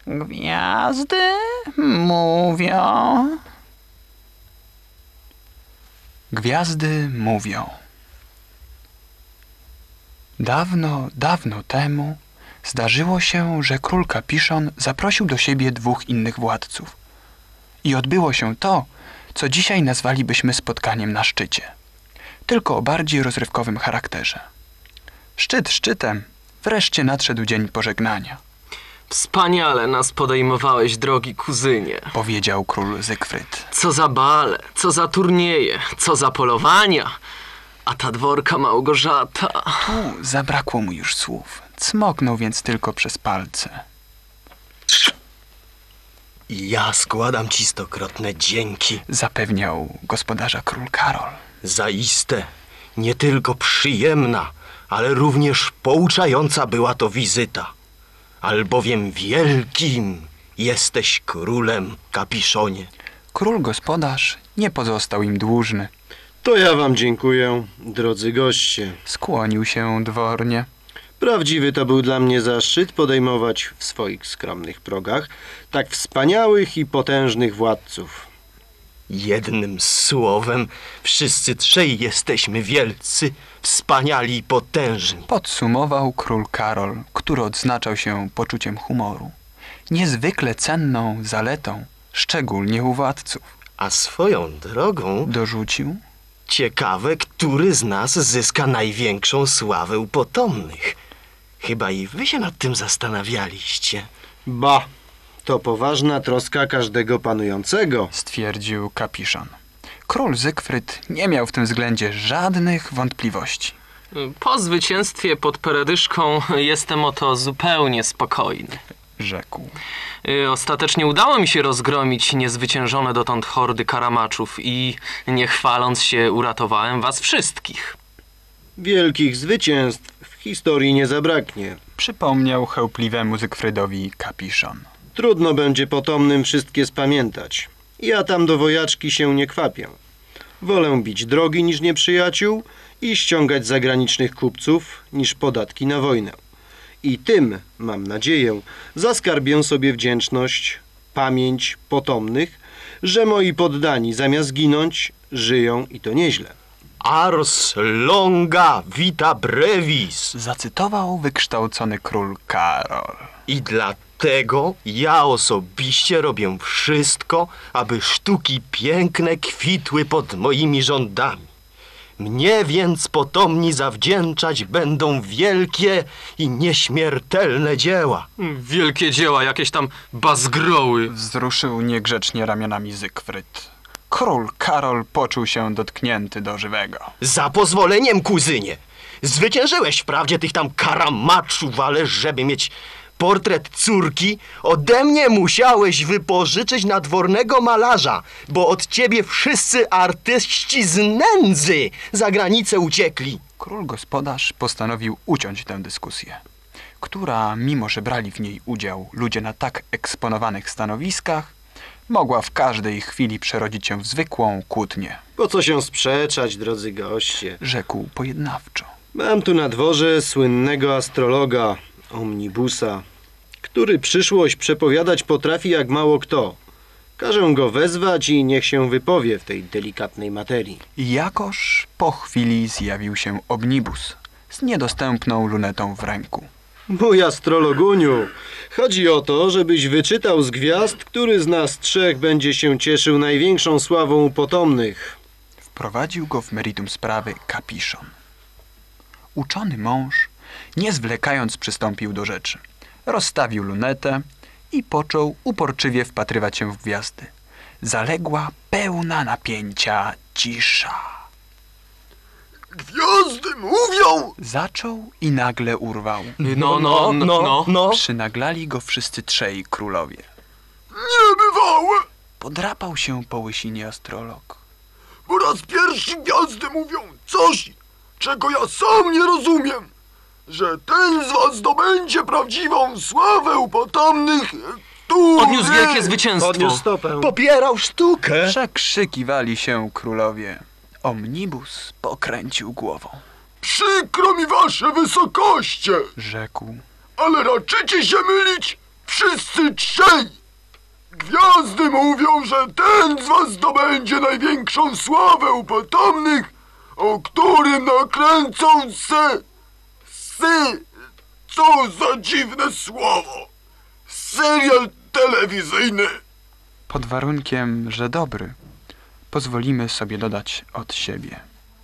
Gwiazdy mówią. Gwiazdy mówią. Dawno, dawno temu zdarzyło się, że król Kapiszon zaprosił do siebie 2 innych władców. I odbyło się to, co dzisiaj nazwalibyśmy spotkaniem na szczycie. Tylko o bardziej rozrywkowym charakterze. Szczyt szczytem, wreszcie nadszedł dzień pożegnania. Wspaniale nas podejmowałeś, drogi kuzynie. Powiedział król Zygfryd. Co za bale, co za turnieje, co za polowania. A ta dworka Małgorzata... Tu zabrakło mu już słów. Cmoknął więc tylko przez palce. I ja składam ci stokrotne dzięki. Zapewniał gospodarza król Karol. Zaiste nie tylko przyjemna, ale również pouczająca była to wizyta. Albowiem wielkim jesteś królem, Kapiszonie. Król gospodarz nie pozostał im dłużny. To ja wam dziękuję, drodzy goście. Skłonił się dwornie. Prawdziwy to był dla mnie zaszczyt podejmować w swoich skromnych progach tak wspaniałych i potężnych władców. Jednym słowem, wszyscy trzej jesteśmy wielcy, wspaniali i potężni. Podsumował król Karol, który odznaczał się poczuciem humoru. Niezwykle cenną zaletą, szczególnie u władców. A swoją drogą Dorzucił. Ciekawe, który z nas zyska największą sławę u potomnych. Chyba i wy się nad tym zastanawialiście. Ba, to poważna troska każdego panującego. Stwierdził Kapiszon. Król Zygfryd nie miał w tym względzie żadnych wątpliwości. Po zwycięstwie pod Peredyszką jestem o to zupełnie spokojny. Rzekł. Ostatecznie udało mi się rozgromić niezwyciężone dotąd hordy karamaczów i, nie chwaląc się, uratowałem was wszystkich. Wielkich zwycięstw w historii nie zabraknie. Przypomniał chełpliwemu Zygfrydowi Kapiszon. Trudno będzie potomnym wszystkie spamiętać. Ja tam do wojaczki się nie kwapię. Wolę bić drogi niż nieprzyjaciół i ściągać zagranicznych kupców niż podatki na wojnę. I tym, mam nadzieję, zaskarbię sobie wdzięczność, pamięć potomnych, że moi poddani zamiast ginąć, żyją i to nieźle. Ars longa vita brevis. Zacytował wykształcony król Karol. I dlatego ja osobiście robię wszystko, aby sztuki piękne kwitły pod moimi rządami. Mnie więc potomni zawdzięczać będą wielkie i nieśmiertelne dzieła. Wielkie dzieła, jakieś tam bazgroły. Wzruszył niegrzecznie ramionami Zygfryd. Król Karol poczuł się dotknięty do żywego. Za pozwoleniem, kuzynie. Zwyciężyłeś wprawdzie tych tam karamaczów, ale żeby mieć portret córki, ode mnie musiałeś wypożyczyć nadwornego malarza, bo od ciebie wszyscy artyści z nędzy za granicę uciekli. Król gospodarz postanowił uciąć tę dyskusję, która, mimo że brali w niej udział ludzie na tak eksponowanych stanowiskach, mogła w każdej chwili przerodzić się w zwykłą kłótnię. Po co się sprzeczać, drodzy goście? Rzekł pojednawczo. Mam tu na dworze słynnego astrologa, Omnibusa, który przyszłość przepowiadać potrafi jak mało kto. Każę go wezwać i niech się wypowie w tej delikatnej materii. Jakoż po chwili zjawił się Omnibus z niedostępną lunetą w ręku. Mój astrologuniu, chodzi o to, żebyś wyczytał z gwiazd, który z nas trzech będzie się cieszył największą sławą u potomnych. Wprowadził go w meritum sprawy Kapiszon. Uczony mąż, nie zwlekając, przystąpił do rzeczy. Rozstawił lunetę i począł uporczywie wpatrywać się w gwiazdy. Zaległa pełna napięcia cisza. Gwiazdy mówią! Zaczął i nagle urwał. No. Przynaglali go wszyscy trzej królowie. Niebywałe! Podrapał się po łysinie astrolog. Po raz pierwszy gwiazdy mówią coś, czego ja sam nie rozumiem. Że ten z was zdobędzie prawdziwą sławę u potomnych, który... Odniósł wielkie zwycięstwo. Podniósł stopę. Popierał sztukę. Przekrzykiwali się królowie. Omnibus pokręcił głową. Przykro mi wasze wysokoście, Rzekł. ale raczycie się mylić. Wszyscy czy trzej. Gwiazdy mówią, że ten z was zdobędzie największą sławę u potomnych, o którym nakręcą co za dziwne słowo, serial telewizyjny. Pod warunkiem, że dobry, pozwolimy sobie dodać od siebie.